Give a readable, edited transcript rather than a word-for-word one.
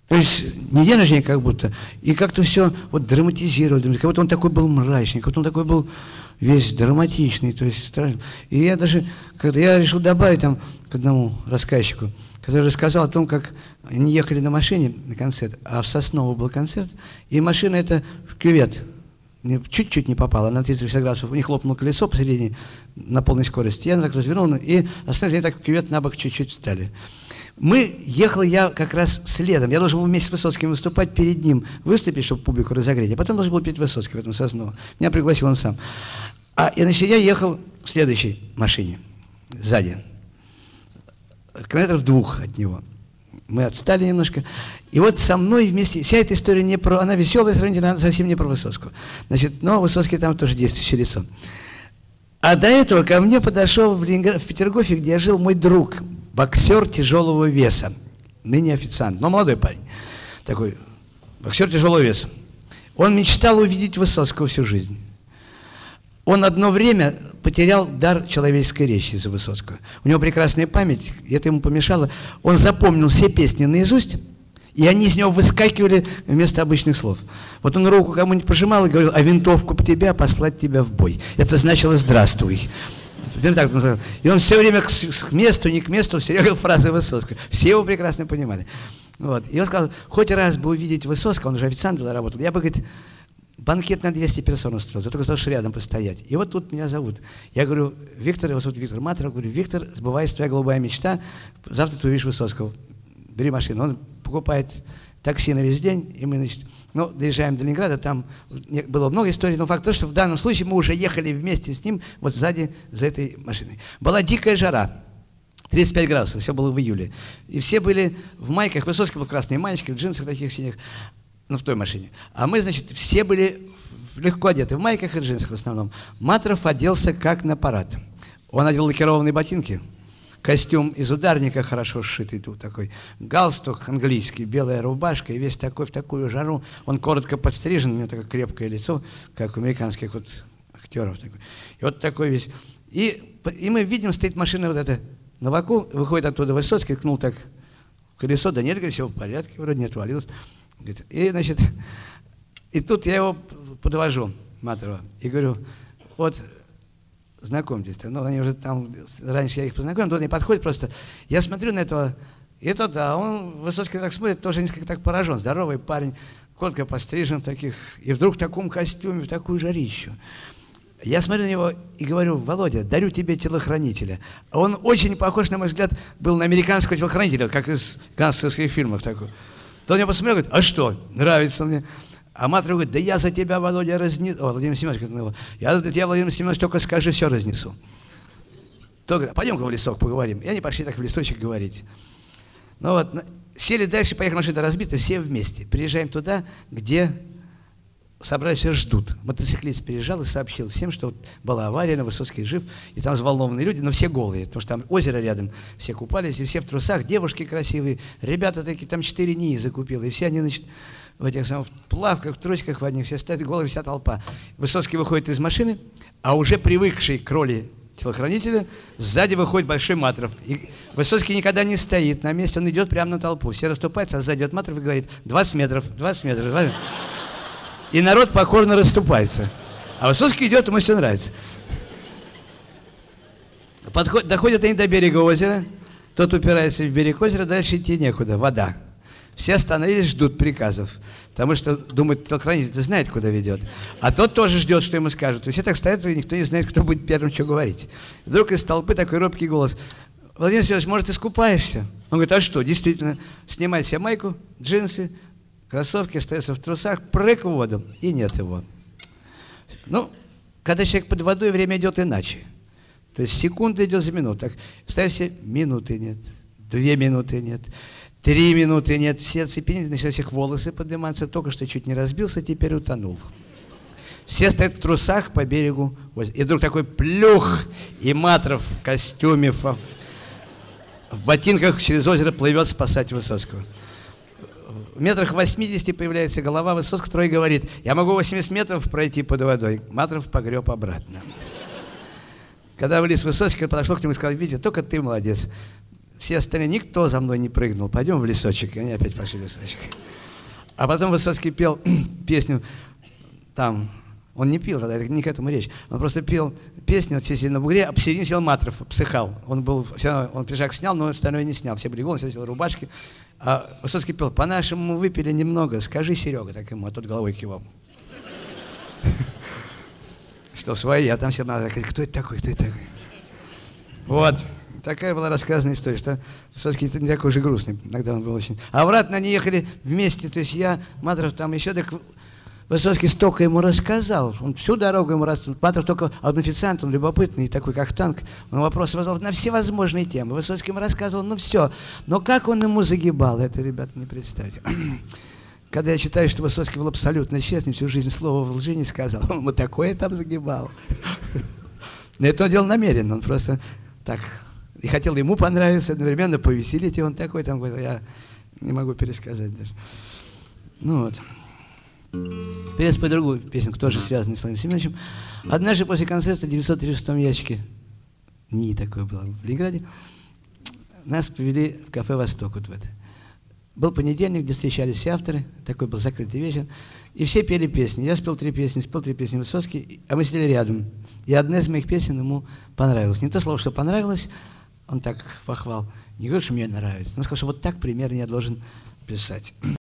То есть не денежнее как будто. И как-то все вот драматизировали. Как будто он такой был мрачный, как будто он такой был весь драматичный. То есть страшный. И я даже, когда я решил добавить там к одному рассказчику, который рассказал о том, как они ехали на машине на концерт, а в Сосново был концерт, и машина эта в кювет чуть-чуть не попала на 360 градусов, у них лопнуло колесо посередине на полной скорости. Я так развернул, и остальные они так в кювет на бок чуть-чуть встали. Ехал я как раз следом. Я должен был вместе с Высоцким выступать, перед ним выступить, чтобы публику разогреть, а потом должен был петь Высоцкий в этом Сосново. Меня пригласил он сам. Значит, я ехал в следующей машине, сзади, километров 2 от него. Мы отстали немножко. И вот со мной вместе, вся эта история не про, она веселая сравнительно, она совсем не про Высоцкого. Значит, но Высоцкий там тоже действующее лицо. А до этого ко мне подошел в Петергофе, где я жил, мой друг, боксер тяжелого веса, ныне официант, но молодой парень, такой боксер тяжелого веса. Он мечтал увидеть Высоцкого всю жизнь. Он одно время потерял дар человеческой речи из-за Высоцкого. У него прекрасная память, и это ему помешало. Он запомнил все песни наизусть, и они из него выскакивали вместо обычных слов. Вот он руку кому-нибудь пожимал и говорил: а винтовку по тебя, послать тебя в бой. Это значило «здравствуй». И он все время к месту, не к месту, все время фразы Высоцкого. Все его прекрасно понимали. Вот. И он сказал: хоть раз бы увидеть Высоцкого, он уже официантом работал, я бы, говорит, банкет на 200 персон устроил, я только сказал, рядом постоять. И вот тут меня зовут. Я говорю: Виктор, его зовут Виктор Матров, говорю: Виктор, сбывается твоя голубая мечта, завтра ты увидишь Высоцкого. Бери машину. Он покупает такси на весь день, и мы, значит, доезжаем до Ленинграда, там было много историй, но факт то, что в данном случае мы уже ехали вместе с ним вот сзади за этой машиной. Была дикая жара, 35 градусов, все было в июле. И все были в майках, Высоцкий был в красной маечке, в джинсах таких синих, в той машине. А мы, значит, все были легко одеты, в майках и джинсах в основном. Матров оделся как на парад. Он одел лакированные ботинки, костюм из ударника хорошо сшитый тут такой, галстук английский, белая рубашка, и весь такой в такую жару. Он коротко подстрижен, у него такое крепкое лицо, как у американских вот актеров. Такой. И вот такой весь. И мы видим, стоит машина вот эта на боку, выходит оттуда Высоцкий, ткнул так в колесо, да нет, говорит, все в порядке, вроде не отвалилось. И, значит, и тут я его подвожу, Матрова, и говорю: вот, знакомьтесь, они уже там, раньше я их познакомил, тут они подходят просто, я смотрю на этого, и тот, он, Высоцкий так смотрит, тоже несколько так поражен, здоровый парень, коротко пострижен таких, и вдруг в таком костюме, в такую жарищу. Я смотрю на него и говорю: Володя, дарю тебе телохранителя. А он очень похож, на мой взгляд, был на американского телохранителя, как из гангстерских фильмов такой. То он меня посмотрел, говорит: а что, нравится мне? А Матров говорит: да я за тебя, Володя, разнесу. Владимир Семенович говорит: я за тебя, Владимир Семенович, только скажи, все разнесу. То говорит: пойдем-ка в лесок поговорим. И они пошли так в лесочек говорить. Ну вот, сели дальше, поехали, машина разбита, все вместе. Приезжаем туда, где собрались, все ждут. Мотоциклист приезжал и сообщил всем, что вот была авария, но Высоцкий жив, и там взволнованные люди, но все голые, потому что там озеро рядом, все купались, и все в трусах, девушки красивые, ребята такие, там 4 НИИ закупил, и все они, значит, в этих самых плавках, в трусиках в одних, все стоят, голые, вся толпа. Высоцкий выходит из машины, а уже привыкший к роли телохранителя, сзади выходит большой Матров. И Высоцкий никогда не стоит на месте, он идет прямо на толпу. Все расступаются, а сзади идет Матров и говорит: 20 метров, 20 метров, 20 метров. И народ покорно расступается. А Высоцкий идет, ему все нравится. Доходят они до берега озера, тот упирается в берег озера, дальше идти некуда, вода. Все остановились, ждут приказов, потому что думают, телохранитель знает, куда ведет. А тот тоже ждет, что ему скажут. И все так стоят, и никто не знает, кто будет первым, что говорить. Вдруг из толпы такой робкий голос: Владимир Семенович, может, искупаешься? Он говорит: а что, действительно, снимай себе майку, джинсы, кроссовки, остается в трусах, прыг в воду, и нет его. Когда человек под водой, время идет иначе. То есть секунда идет за минуту. Так, представьте себе, минуты нет, 2 минуты нет, 3 минуты нет. Все оцепенели, начали всех волосы подниматься, только что чуть не разбился, теперь утонул. Все стоят в трусах по берегу озера. И вдруг такой плюх, и Матров в костюме, в ботинках через озеро плывет спасать Высоцкого. В метрах 80 появляется голова Высоцкого, который говорит: я могу 80 метров пройти под водой. Матров погреб обратно. Когда вылез Высоцкий, подошел к нему и сказал: Витя, только ты молодец. все остальные, никто за мной не прыгнул. Пойдем в лесочек. И они опять пошли в лесочек. А потом Высоцкий пел песню там. Он не пил тогда, это не к этому речь. Он просто пел песню, вот все сидели на бугре, а посередине сидел Матров, обсыхал. Он пиджак снял, но остальное не снял. Все были голые, все сидели в рубашке. А Высоцкий пел: по-нашему выпили немного, скажи, Серега, так ему, а тот головой кивал. Что свои, а там все надо сказать, кто это такой, кто это такой. Вот. Такая была рассказанная история, что Высоцкий не такой же грустный. Иногда он был очень... А обратно они ехали вместе, то есть я, Матров там еще, так Высоцкий столько ему рассказал. Он всю дорогу ему рассказал. Матров только официант, он любопытный, такой как танк. Он вопросы задавал на всевозможные темы. Высоцкий ему рассказывал, ну все. Но как он ему загибал, это, ребята, не представьте. Когда я читаю, что Высоцкий был абсолютно честный, всю жизнь слова в лжи не сказал, он ему такое там загибал. Но это он делал намеренно, он просто так... И хотел ему понравиться, одновременно повеселить, и он такой там, я не могу пересказать даже. Ну вот. Теперь спою другую песенку, тоже связанную с Владимиром Семеновичем. Однажды после концерта в 936-м ящике, НИИ такое было в Ленинграде, нас повели в кафе «Восток». Вот в это. Был понедельник, где встречались все авторы, такой был закрытый вечер, и все пели песни. Я спел 3 песни Высоцкий, а мы сидели рядом. И одна из моих песен ему понравилась. Не то слово, что понравилось, он так похвал. Не говорит, что мне нравится. Он сказал, что вот так примерно я должен писать.